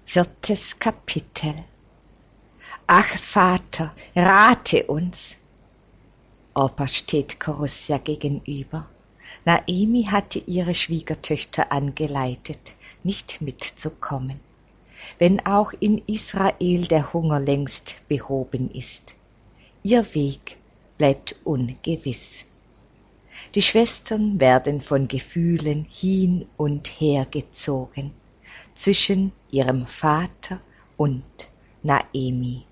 4. Kapitel. Ach Vater, rate uns! Orpa steht Korusja gegenüber. Naemi hatte ihre Schwiegertöchter angeleitet, nicht mitzukommen, wenn auch in Israel der Hunger längst behoben ist. Ihr Weg bleibt ungewiss. Die Schwestern werden von Gefühlen hin und her gezogen, zwischen ihrem Vater und Naemi.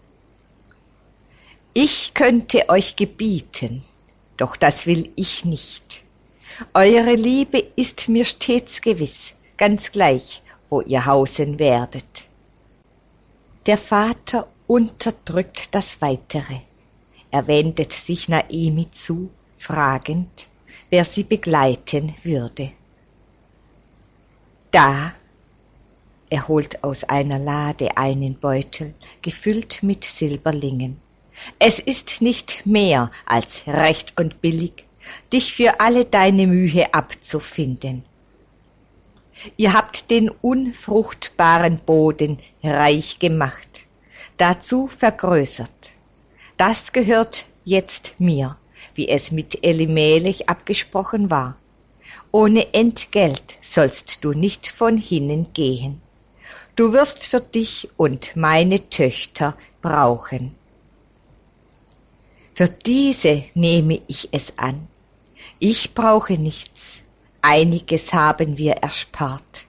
Ich könnte euch gebieten, doch das will ich nicht. Eure Liebe ist mir stets gewiss, ganz gleich, wo ihr hausen werdet. Der Vater unterdrückt das Weitere. Er wendet sich Naemi zu, fragend, wer sie begleiten würde. Da, er holt aus einer Lade einen Beutel, gefüllt mit Silberlingen. Es ist nicht mehr als recht und billig, dich für alle deine Mühe abzufinden. Ihr habt den unfruchtbaren Boden reich gemacht, dazu vergrößert. Das gehört jetzt mir, wie es mit Elimelech abgesprochen war. Ohne Entgelt sollst du nicht von hinnen gehen. Du wirst für dich und meine Töchter brauchen. Für diese nehme ich es an. Ich brauche nichts. Einiges haben wir erspart.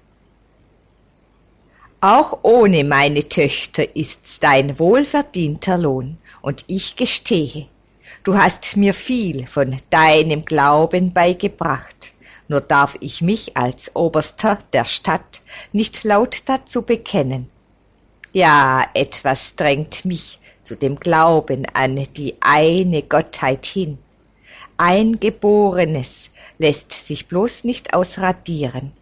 Auch ohne meine Töchter ist's dein wohlverdienter Lohn, und ich gestehe, du hast mir viel von deinem Glauben beigebracht, nur darf ich mich als Oberster der Stadt nicht laut dazu bekennen. Ja, etwas drängt mich zu dem Glauben an die eine Gottheit hin. Eingeborenes lässt sich bloß nicht ausradieren.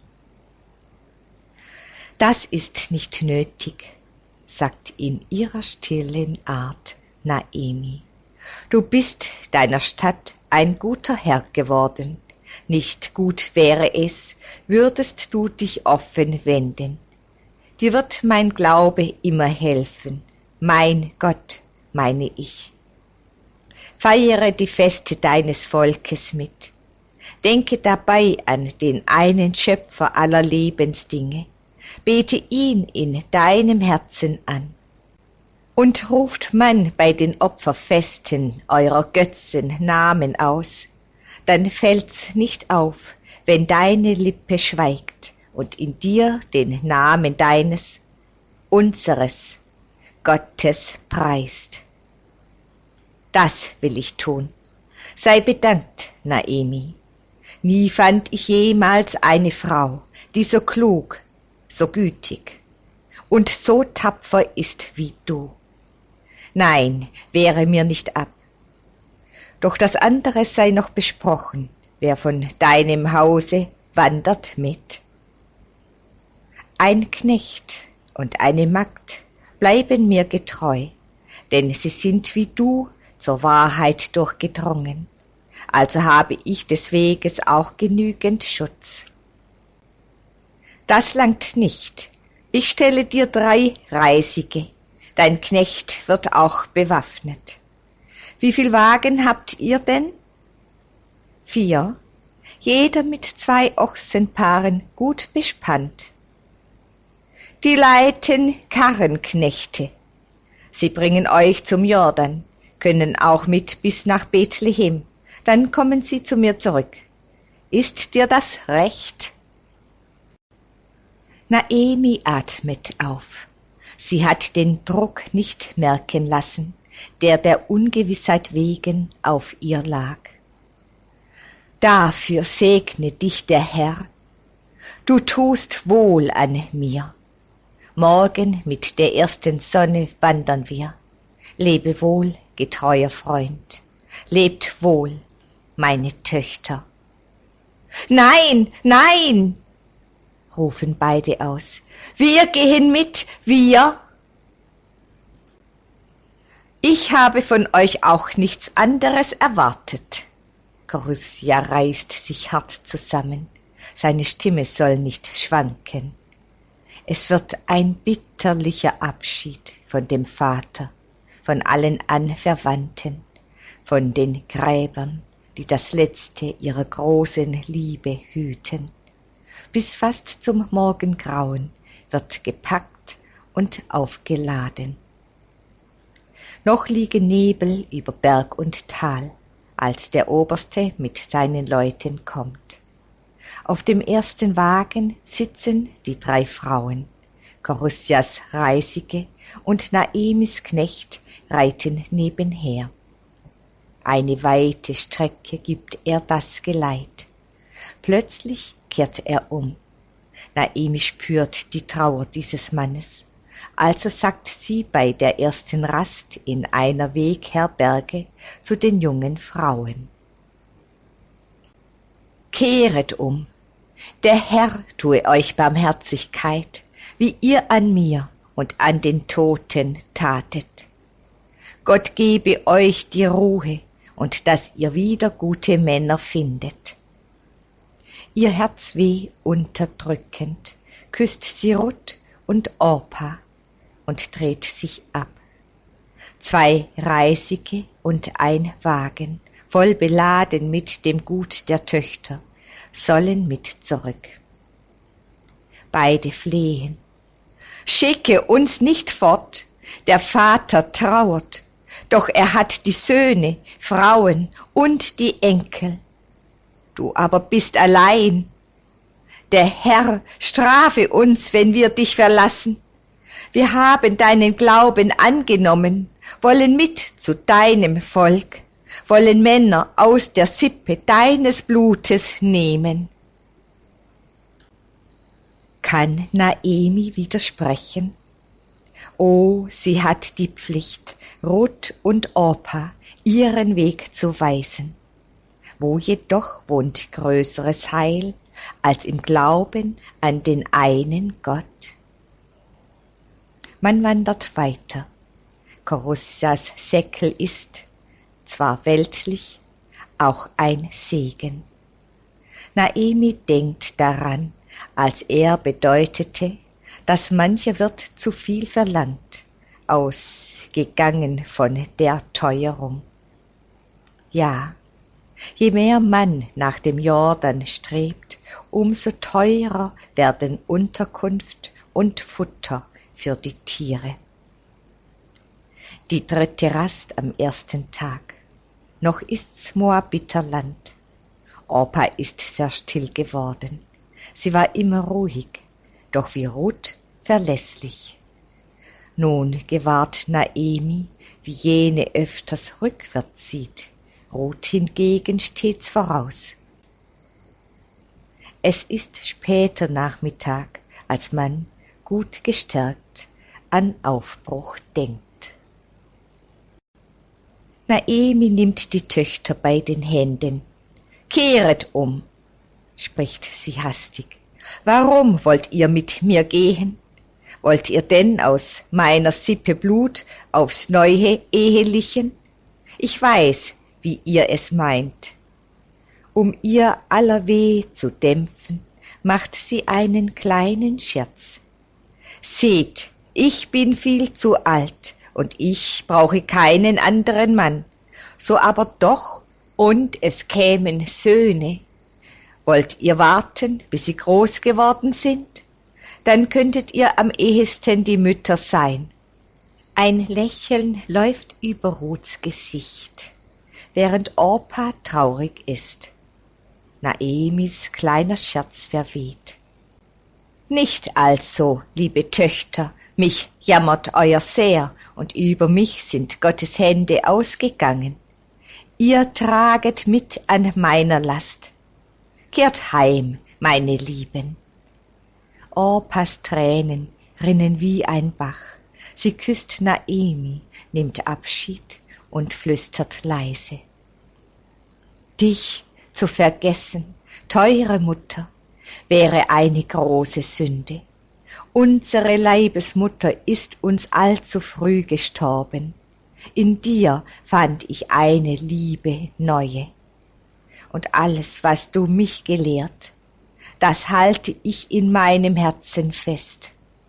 Das ist nicht nötig, sagt in ihrer stillen Art Naemi. Du bist deiner Stadt ein guter Herr geworden. Nicht gut wäre es, würdest du dich offen wenden. Dir wird mein Glaube immer helfen, mein Gott, meine ich. Feiere die Feste deines Volkes mit. Denke dabei an den einen Schöpfer aller Lebensdinge. Bete ihn in deinem Herzen an. Und ruft man bei den Opferfesten eurer Götzen Namen aus, dann fällt's nicht auf, wenn deine Lippe schweigt und in dir den Namen deines, unseres Gottes preist. Das will ich tun. Sei bedankt, Naemi. Nie fand ich jemals eine Frau, die so klug, so gütig und so tapfer ist wie du. Nein, wehre mir nicht ab. Doch das andere sei noch besprochen, wer von deinem Hause wandert mit. Ein Knecht und eine Magd bleiben mir getreu, denn sie sind wie du zur Wahrheit durchgedrungen, also habe ich des Weges auch genügend Schutz. Das langt nicht, ich stelle dir 3 Reisige, dein Knecht wird auch bewaffnet. Wie viel Wagen habt ihr denn? 4, jeder mit 2 Ochsenpaaren gut bespannt. Die leiten Karrenknechte. Sie bringen euch zum Jordan, können auch mit bis nach Bethlehem, dann kommen sie zu mir zurück. Ist dir das recht? Naemi atmet auf. Sie hat den Druck nicht merken lassen, der Ungewissheit wegen auf ihr lag. Dafür segne dich der Herr. Du tust wohl an mir. Morgen mit der ersten Sonne wandern wir. Lebe wohl, getreuer Freund. Lebt wohl, meine Töchter. Nein, nein, rufen beide aus. Wir gehen mit, wir. Ich habe von euch auch nichts anderes erwartet. Korusja reißt sich hart zusammen. Seine Stimme soll nicht schwanken. Es wird ein bitterlicher Abschied von dem Vater, von allen Anverwandten, von den Gräbern, die das Letzte ihrer großen Liebe hüten. Bis fast zum Morgengrauen wird gepackt und aufgeladen. Noch liegen Nebel über Berg und Tal, als der Oberste mit seinen Leuten kommt. Auf dem ersten Wagen sitzen die 3 Frauen. Chorusias Reisige und Naemis Knecht reiten nebenher. Eine weite Strecke gibt er das Geleit. Plötzlich kehrt er um. Naemi spürt die Trauer dieses Mannes. Also sagt sie bei der ersten Rast in einer Wegherberge zu den jungen Frauen: Kehret um, der Herr tue euch Barmherzigkeit, wie ihr an mir und an den Toten tatet. Gott gebe euch die Ruhe und dass ihr wieder gute Männer findet. Ihr Herzweh unterdrückend küsst sie Ruth und Orpa und dreht sich ab. 2 Reisige und ein Wagen, voll beladen mit dem Gut der Töchter, sollen mit zurück. Beide flehen: Schicke uns nicht fort, der Vater trauert, doch er hat die Söhne, Frauen und die Enkel. Du aber bist allein. Der Herr strafe uns, wenn wir dich verlassen. Wir haben deinen Glauben angenommen, wollen mit zu deinem Volk, wollen Männer aus der Sippe deines Blutes nehmen. Kann Naemi widersprechen? Oh, sie hat die Pflicht, Ruth und Orpa ihren Weg zu weisen. Wo jedoch wohnt größeres Heil als im Glauben an den einen Gott? Man wandert weiter. Chorusias Säckel ist zwar weltlich, auch ein Segen. Naemi denkt daran, als er bedeutete, dass mancher Wirt zu viel verlangt, ausgegangen von der Teuerung. Ja, je mehr man nach dem Jordan strebt, umso teurer werden Unterkunft und Futter für die Tiere. Die 3. Rast am ersten Tag. Noch ist's Moabiterland. Orpa ist sehr still geworden. Sie war immer ruhig, doch wie Ruth verlässlich. Nun gewahrt Naemi, wie jene öfters rückwärts sieht. Ruth hingegen stets voraus. Es ist später Nachmittag, als man, gut gestärkt, an Aufbruch denkt. Naemi nimmt die Töchter bei den Händen. Kehret um, spricht sie hastig. Warum wollt ihr mit mir gehen? Wollt ihr denn aus meiner Sippe Blut aufs Neue ehelichen? Ich weiß, wie ihr es meint. Um ihr aller Weh zu dämpfen, macht sie einen kleinen Scherz. Seht, ich bin viel zu alt und ich brauche keinen anderen Mann. So aber doch, und es kämen Söhne. Wollt ihr warten, bis sie groß geworden sind? Dann könntet ihr am ehesten die Mütter sein. Ein Lächeln läuft über Ruths Gesicht, während Orpa traurig ist. Naemis kleiner Scherz verweht. Nicht also, liebe Töchter, mich jammert euer sehr, und über mich sind Gottes Hände ausgegangen. Ihr traget mit an meiner Last. Kehrt heim, meine Lieben. Orpas Tränen rinnen wie ein Bach. Sie küsst Naemi, nimmt Abschied und flüstert leise. Dich zu vergessen, teure Mutter, wäre eine große Sünde. Unsere Leibesmutter ist uns allzu früh gestorben. In dir fand ich eine Liebe neue. Und alles, was du mich gelehrt, das halte ich in meinem Herzen fest.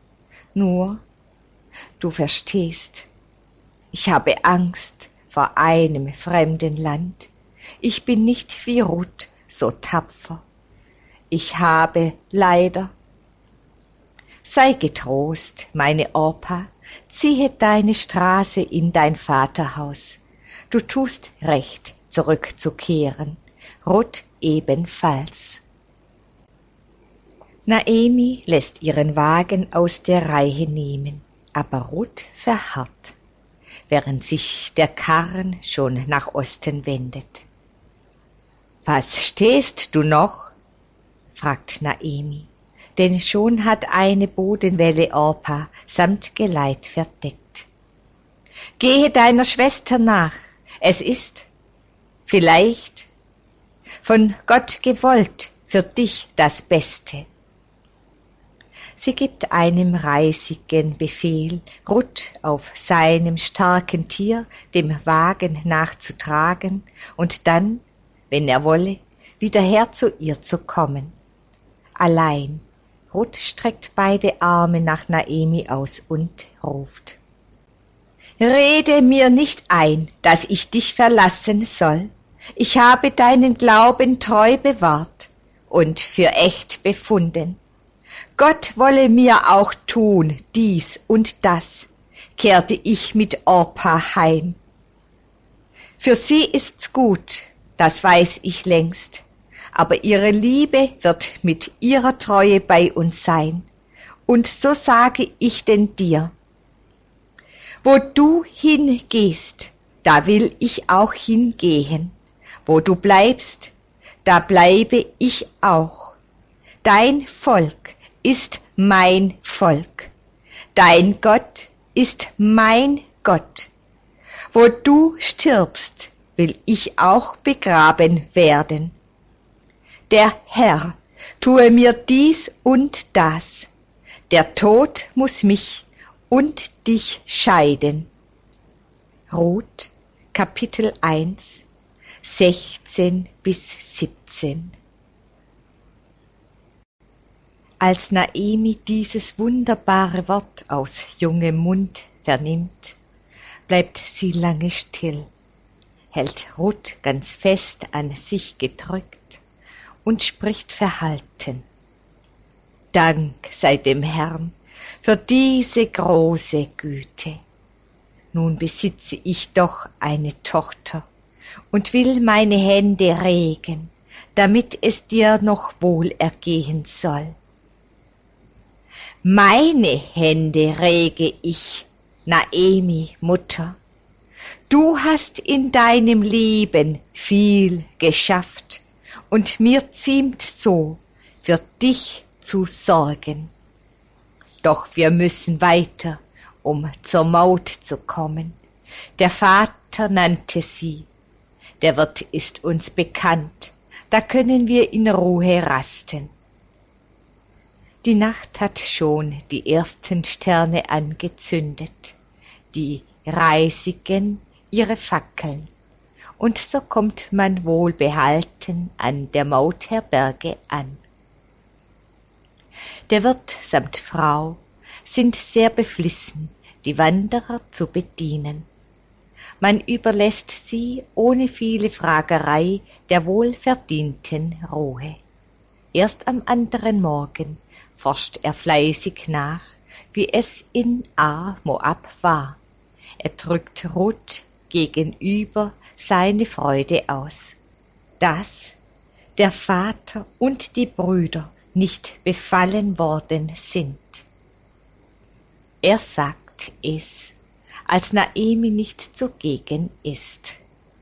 Nur, du verstehst, ich habe Angst vor einem fremden Land. Ich bin nicht wie Ruth so tapfer. Ich habe leider. Sei getrost, meine Orpa, ziehe deine Straße in dein Vaterhaus. Du tust recht, zurückzukehren, Ruth ebenfalls. Naemi lässt ihren Wagen aus der Reihe nehmen, aber Ruth verharrt, während sich der Karren schon nach Osten wendet. »Was stehst du noch?« fragt Naemi, denn schon hat eine Bodenwelle Orpa samt Geleit verdeckt. »Gehe deiner Schwester nach, es ist, vielleicht, von Gott gewollt, für dich das Beste.« Sie gibt einem Reisigen Befehl, Ruth auf seinem starken Tier dem Wagen nachzutragen und dann, wenn er wolle, wieder her zu ihr zu kommen. Allein, Ruth streckt beide Arme nach Naemi aus und ruft: »Rede mir nicht ein, dass ich dich verlassen soll. Ich habe deinen Glauben treu bewahrt und für echt befunden. Gott wolle mir auch tun, dies und das, kehrte ich mit Orpa heim. Für sie ist's gut, das weiß ich längst, aber ihre Liebe wird mit ihrer Treue bei uns sein. Und so sage ich denn dir: Wo du hingehst, da will ich auch hingehen. Wo du bleibst, da bleibe ich auch. Dein Volk ist mein Volk. Dein Gott ist mein Gott. Wo du stirbst, will ich auch begraben werden. Der Herr tue mir dies und das. Der Tod muss mich und dich scheiden. Ruth, Kapitel 1, 16 bis 17. Als Naemi dieses wunderbare Wort aus jungem Mund vernimmt, bleibt sie lange still, hält Ruth ganz fest an sich gedrückt und spricht verhalten: »Dank sei dem Herrn für diese große Güte. Nun besitze ich doch eine Tochter und will meine Hände regen, damit es dir noch wohl ergehen soll. Meine Hände rege ich, Naemi, Mutter. Du hast in deinem Leben viel geschafft, und mir ziemt so, für dich zu sorgen. Doch wir müssen weiter, um zur Maut zu kommen. Der Vater nannte sie. Der Wirt ist uns bekannt, da können wir in Ruhe rasten. Die Nacht hat schon die ersten Sterne angezündet, die Reisigen ihre Fackeln, und so kommt man wohlbehalten an der Mautherberge an. Der Wirt samt Frau sind sehr beflissen, die Wanderer zu bedienen. Man überlässt sie ohne viele Fragerei der wohlverdienten Ruhe. Erst am anderen Morgen forscht er fleißig nach, wie es in Ar-Moab war. Er drückt Ruth gegenüber seine Freude aus, dass der Vater und die Brüder nicht befallen worden sind. Er sagt es, als Naemi nicht zugegen ist.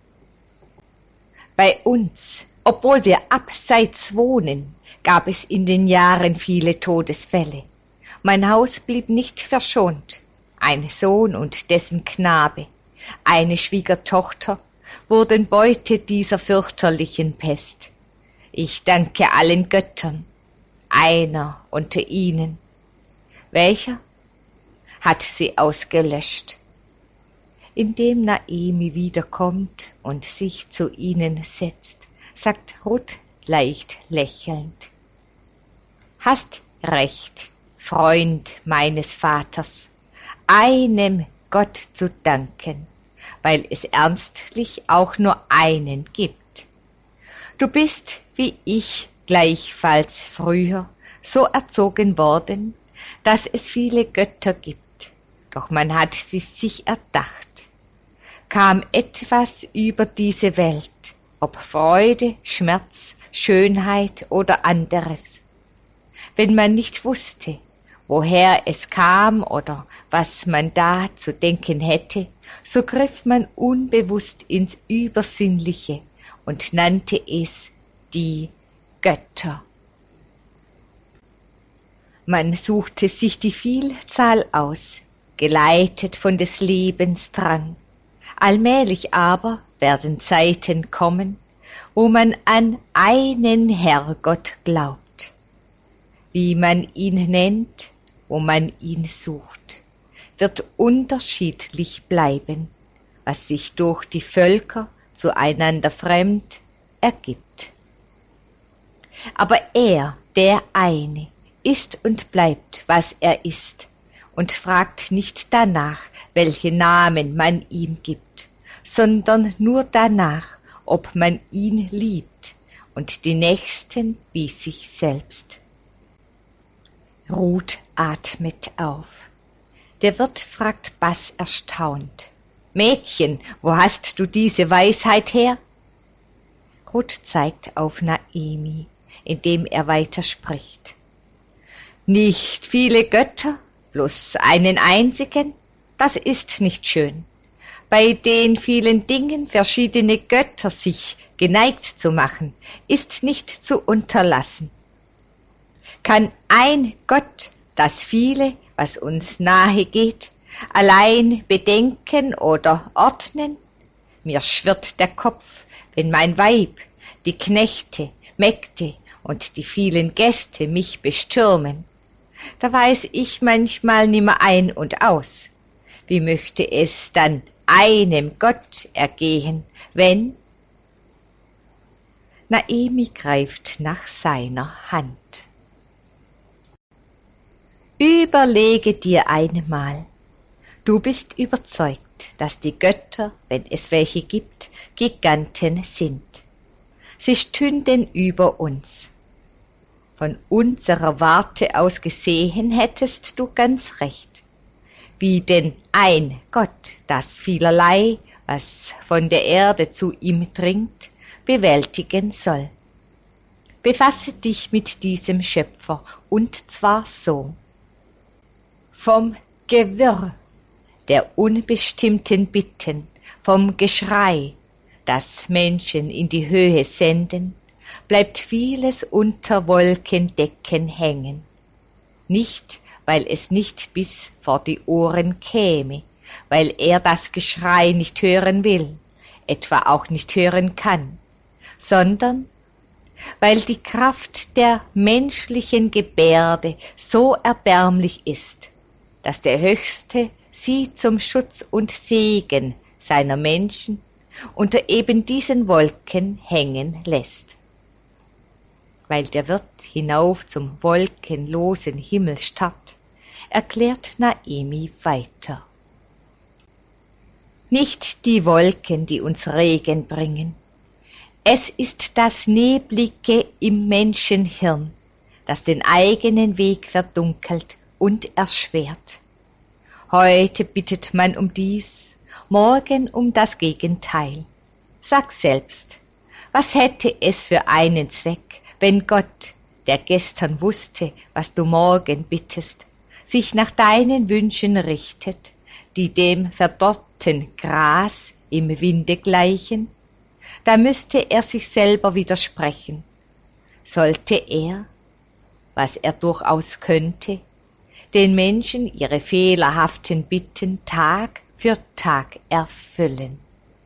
Bei uns, obwohl wir abseits wohnen, gab es in den Jahren viele Todesfälle. Mein Haus blieb nicht verschont. Ein Sohn und dessen Knabe, eine Schwiegertochter, wurden Beute dieser fürchterlichen Pest. Ich danke allen Göttern, einer unter ihnen. Welcher hat sie ausgelöscht? Indem Naemi wiederkommt und sich zu ihnen setzt, sagt Ruth leicht lächelnd: Hast recht, Freund meines Vaters, einem Gott zu danken, weil es ernstlich auch nur einen gibt. Du bist, wie ich, gleichfalls früher so erzogen worden, dass es viele Götter gibt, doch man hat sie sich erdacht. Kam etwas über diese Welt, ob Freude, Schmerz, Schönheit oder anderes. Wenn man nicht wusste, woher es kam oder was man da zu denken hätte, so griff man unbewusst ins Übersinnliche und nannte es die Götter. Man suchte sich die Vielzahl aus, geleitet von des Lebens Drang. Allmählich aber werden Zeiten kommen, wo man an einen Herrgott glaubt. Wie man ihn nennt, wo man ihn sucht, wird unterschiedlich bleiben, was sich durch die Völker zueinander fremd ergibt. Aber er, der eine, ist und bleibt, was er ist, und fragt nicht danach, welche Namen man ihm gibt, sondern nur danach, ob man ihn liebt und die Nächsten wie sich selbst. Ruth atmet auf. Der Wirt fragt Bass erstaunt: Mädchen, wo hast du diese Weisheit her? Ruth zeigt auf Naemi, indem er weiterspricht. Nicht viele Götter, bloß einen einzigen, das ist nicht schön. Bei den vielen Dingen verschiedene Götter sich geneigt zu machen, ist nicht zu unterlassen. Kann ein Gott das viele, was uns nahe geht, allein bedenken oder ordnen? Mir schwirrt der Kopf, wenn mein Weib, die Knechte, Mägde und die vielen Gäste mich bestürmen. Da weiß ich manchmal nimmer ein und aus. Wie möchte es dann einem Gott ergehen, wenn... Naemi greift nach seiner Hand. Überlege dir einmal. Du bist überzeugt, dass die Götter, wenn es welche gibt, Giganten sind. Sie stünden über uns. Von unserer Warte aus gesehen hättest du ganz recht. Wie denn ein Gott, das vielerlei, was von der Erde zu ihm dringt, bewältigen soll. Befasse dich mit diesem Schöpfer, und zwar so. Vom Gewirr der unbestimmten Bitten, vom Geschrei, das Menschen in die Höhe senden, bleibt vieles unter Wolkendecken hängen. Nicht, weil es nicht bis vor die Ohren käme, weil er das Geschrei nicht hören will, etwa auch nicht hören kann, sondern weil die Kraft der menschlichen Gebärde so erbärmlich ist, dass der Höchste sie zum Schutz und Segen seiner Menschen unter eben diesen Wolken hängen lässt. Weil der Wirt hinauf zum wolkenlosen Himmel starrt, erklärt Naemi weiter. Nicht die Wolken, die uns Regen bringen. Es ist das Neblige im Menschenhirn, das den eigenen Weg verdunkelt und erschwert. Heute bittet man um dies, morgen um das Gegenteil. Sag selbst, was hätte es für einen Zweck, wenn Gott, der gestern wusste, was du morgen bittest, sich nach deinen Wünschen richtet, die dem verdorrten Gras im Winde gleichen? Da müsste er sich selber widersprechen. Sollte er, was er durchaus könnte, den Menschen ihre fehlerhaften Bitten Tag für Tag erfüllen.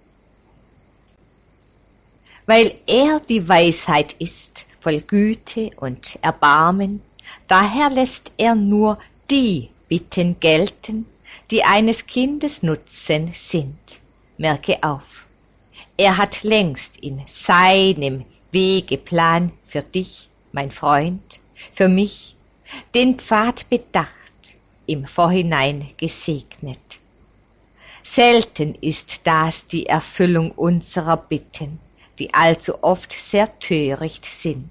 Weil er die Weisheit ist, voll Güte und Erbarmen, daher lässt er nur die Bitten gelten, die eines Kindes Nutzen sind. Merke auf, er hat längst in seinem Wegeplan für dich, mein Freund, für mich, den Pfad bedacht, im Vorhinein gesegnet. Selten ist das die Erfüllung unserer Bitten, die allzu oft sehr töricht sind.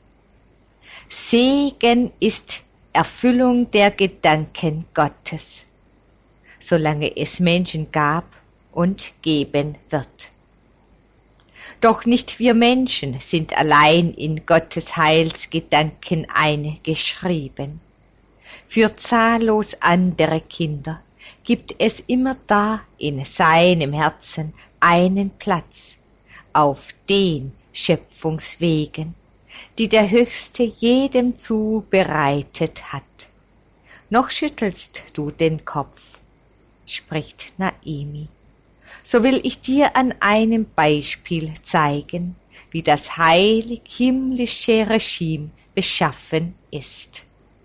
Segen ist Erfüllung der Gedanken Gottes, solange es Menschen gab und geben wird. Doch nicht wir Menschen sind allein in Gottes Heilsgedanken eingeschrieben. Für zahllos andere Kinder gibt es immer da in seinem Herzen einen Platz auf den Schöpfungswegen, die der Höchste jedem zubereitet hat. Noch schüttelst du den Kopf, spricht Naimi. So will ich dir an einem Beispiel zeigen, wie das heilig-himmlische Regime beschaffen ist.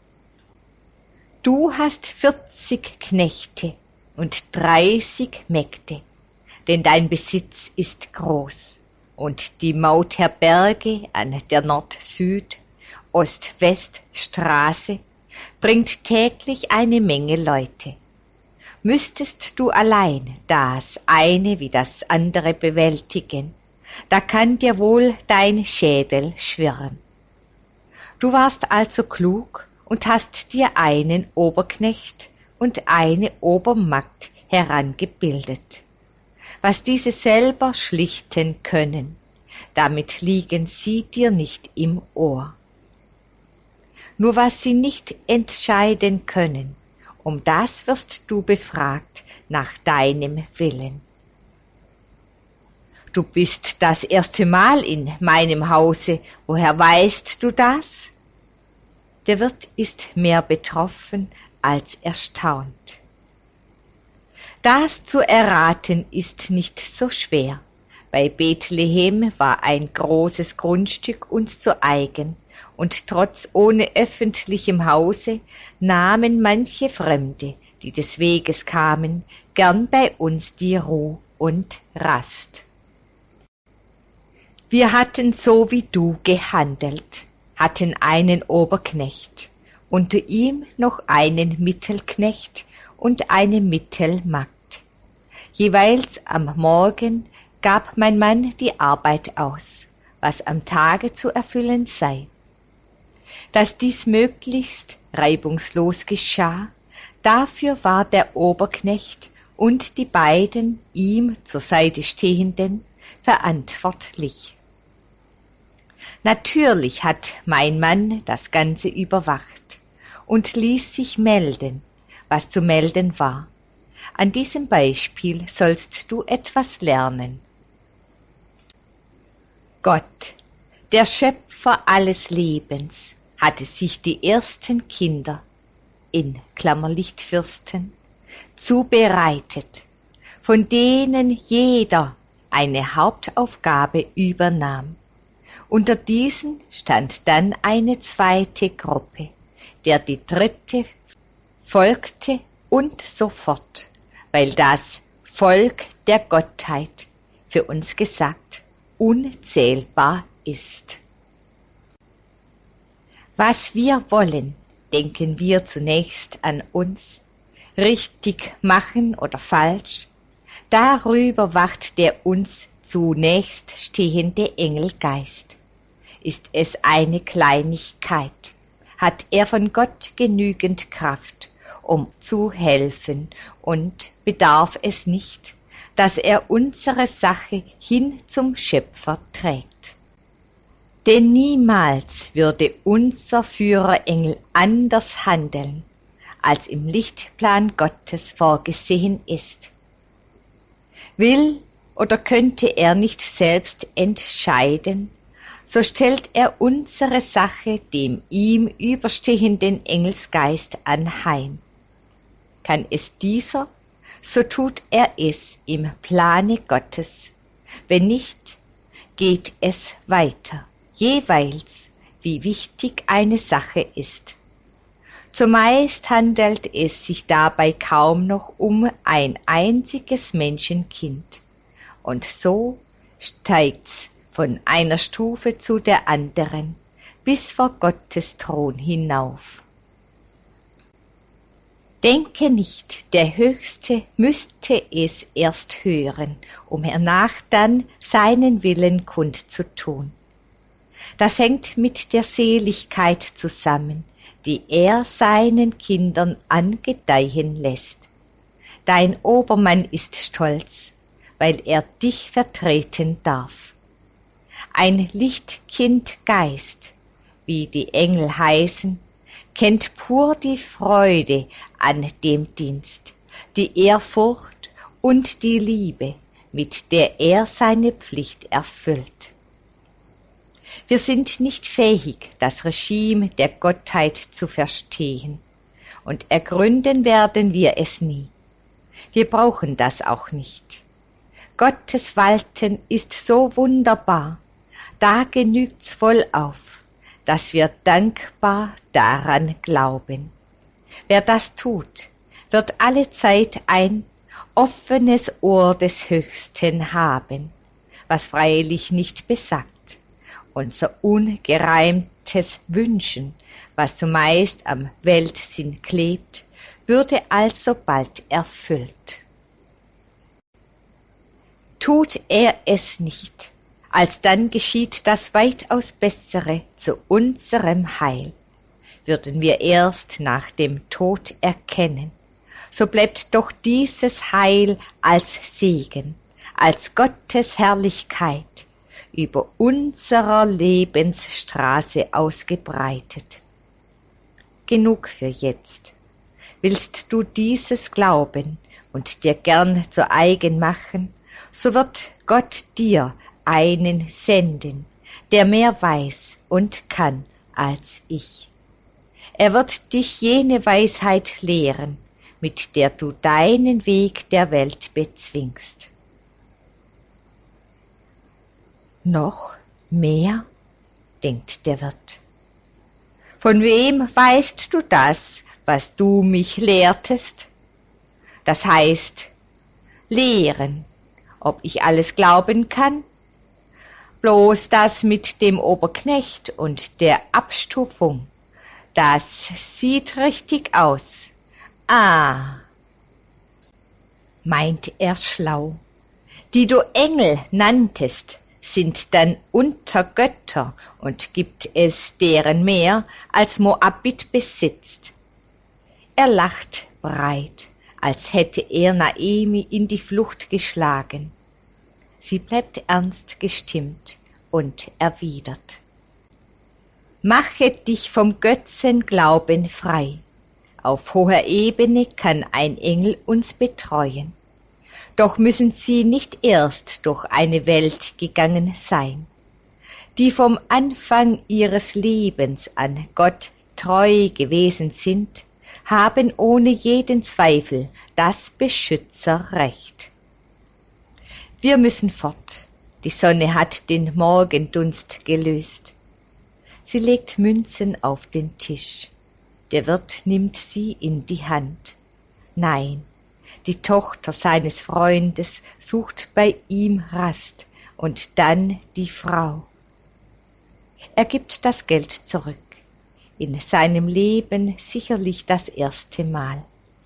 Du hast 40 Knechte und 30 Mägde, denn dein Besitz ist groß, und die Mautherberge an der Nord-Süd-, Ost-West-Straße bringt täglich eine Menge Leute. Müsstest du allein das eine wie das andere bewältigen, da kann dir wohl dein Schädel schwirren. Du warst also klug und hast dir einen Oberknecht und eine Obermagd herangebildet. Was diese selber schlichten können, damit liegen sie dir nicht im Ohr. Nur was sie nicht entscheiden können, um das wirst du befragt nach deinem Willen. Du bist das erste Mal in meinem Hause, woher weißt du das? Der Wirt ist mehr betroffen als erstaunt. Das zu erraten ist nicht so schwer. Bei Bethlehem war ein großes Grundstück uns zu eigen, und trotz ohne öffentlichem Hause nahmen manche Fremde, die des Weges kamen, gern bei uns die Ruh und Rast. Wir hatten so wie du gehandelt, hatten einen Oberknecht, unter ihm noch einen Mittelknecht und eine Mittelmagd. Jeweils am Morgen gab mein Mann die Arbeit aus, was am Tage zu erfüllen sei. Dass dies möglichst reibungslos geschah, dafür war der Oberknecht und die beiden ihm zur Seite stehenden verantwortlich. Natürlich hat mein Mann das Ganze überwacht und ließ sich melden, was zu melden war. An diesem Beispiel sollst du etwas lernen. Gott, der Schöpfer alles Lebens, hatte sich die ersten Kinder, in Klammer Lichtfürsten, zubereitet, von denen jeder eine Hauptaufgabe übernahm. Unter diesen stand dann eine zweite Gruppe, der die dritte folgte und so fort, weil das Volk der Gottheit, für uns gesagt, unzählbar ist. Was wir wollen, denken wir zunächst an uns, richtig machen oder falsch, darüber wacht der uns zunächst stehende Engelgeist. Ist es eine Kleinigkeit, hat er von Gott genügend Kraft, um zu helfen, und bedarf es nicht, dass er unsere Sache hin zum Schöpfer trägt. Denn niemals würde unser Führerengel anders handeln, als im Lichtplan Gottes vorgesehen ist. Will oder könnte er nicht selbst entscheiden, so stellt er unsere Sache dem ihm überstehenden Engelsgeist anheim. Kann es dieser, so tut er es im Plane Gottes. Wenn nicht, geht es weiter, jeweils, wie wichtig eine Sache ist. Zumeist handelt es sich dabei kaum noch um ein einziges Menschenkind. Und so steigt's von einer Stufe zu der anderen, bis vor Gottes Thron hinauf. Denke nicht, der Höchste müsste es erst hören, um hernach dann seinen Willen kundzutun. Das hängt mit der Seligkeit zusammen, die er seinen Kindern angedeihen lässt. Dein Obermann ist stolz, weil er dich vertreten darf. Ein Lichtkindgeist, wie die Engel heißen, kennt pur die Freude an dem Dienst, die Ehrfurcht und die Liebe, mit der er seine Pflicht erfüllt. Wir sind nicht fähig, das Regime der Gottheit zu verstehen, und ergründen werden wir es nie. Wir brauchen das auch nicht. Gottes Walten ist so wunderbar, da genügt's vollauf, dass wir dankbar daran glauben. Wer das tut, wird allezeit ein offenes Ohr des Höchsten haben, was freilich nicht besagt, unser ungereimtes Wünschen, was zumeist am Weltsinn klebt, würde alsobald erfüllt. Tut er es nicht, alsdann geschieht das weitaus Bessere zu unserem Heil. Würden wir erst nach dem Tod erkennen, so bleibt doch dieses Heil als Segen, als Gottes Herrlichkeit über unserer Lebensstraße ausgebreitet. Genug für jetzt. Willst du dieses glauben und dir gern zu eigen machen, so wird Gott dir einen senden, der mehr weiß und kann als ich. Er wird dich jene Weisheit lehren, mit der du deinen Weg der Welt bezwingst. Noch mehr, denkt der Wirt. Von wem weißt du das, was du mich lehrtest? Das heißt, lehren, ob ich alles glauben kann? Bloß das mit dem Oberknecht und der Abstufung, das sieht richtig aus. Ah, meint er schlau, die du Engel nanntest, sind dann unter Götter und gibt es deren mehr, als Moabit besitzt. Er lacht breit, als hätte er Naemi in die Flucht geschlagen. Sie bleibt ernst gestimmt und erwidert: Mache dich vom Götzenglauben frei. Auf hoher Ebene kann ein Engel uns betreuen. Doch müssen sie nicht erst durch eine Welt gegangen sein, die vom Anfang ihres Lebens an Gott treu gewesen sind, haben ohne jeden Zweifel das Beschützerrecht. Wir müssen fort, die Sonne hat den Morgendunst gelöst. Sie legt Münzen auf den Tisch, der Wirt nimmt sie in die Hand. Nein, die Tochter seines Freundes sucht bei ihm Rast und dann die Frau. Er gibt das Geld zurück, in seinem Leben sicherlich das erste Mal.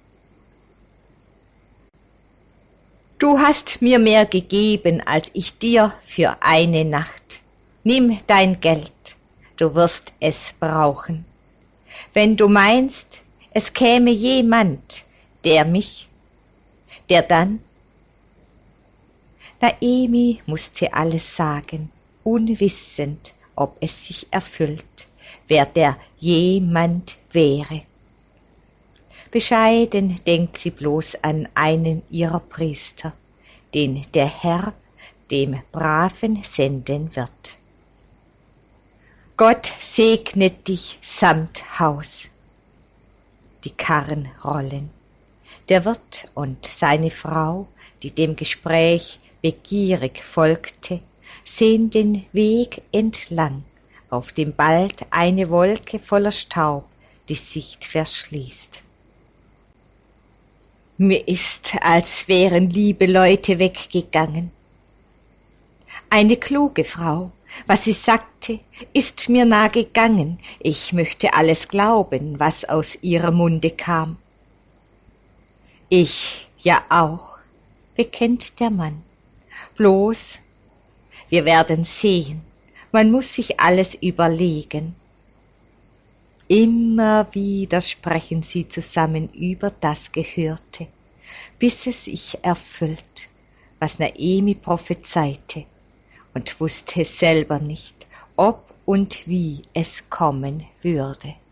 Du hast mir mehr gegeben, als ich dir für eine Nacht. Nimm dein Geld, du wirst es brauchen. Wenn du meinst, es käme jemand, der dann? Naemi musste alles sagen, unwissend, ob es sich erfüllt, wer der jemand wäre. Bescheiden denkt sie bloß an einen ihrer Priester, den der Herr dem Braven senden wird. Gott segnet dich samt Haus. Die Karren rollen. Der Wirt und seine Frau, die dem Gespräch begierig folgte, sehen den Weg entlang, auf dem bald eine Wolke voller Staub die Sicht verschließt. Mir ist, als wären liebe Leute weggegangen. Eine kluge Frau, was sie sagte, ist mir nah gegangen, ich möchte alles glauben, was aus ihrem Munde kam. Ich ja auch, bekennt der Mann. Bloß, wir werden sehen, man muss sich alles überlegen. Immer wieder sprechen sie zusammen über das Gehörte, bis es sich erfüllt, was Naemi prophezeite, und wusste selber nicht, ob und wie es kommen würde.